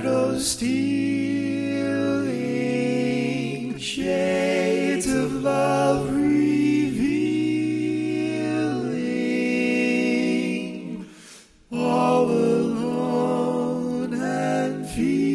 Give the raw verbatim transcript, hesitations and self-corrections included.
shadows stealing, shades of love revealing, all alone and feeling.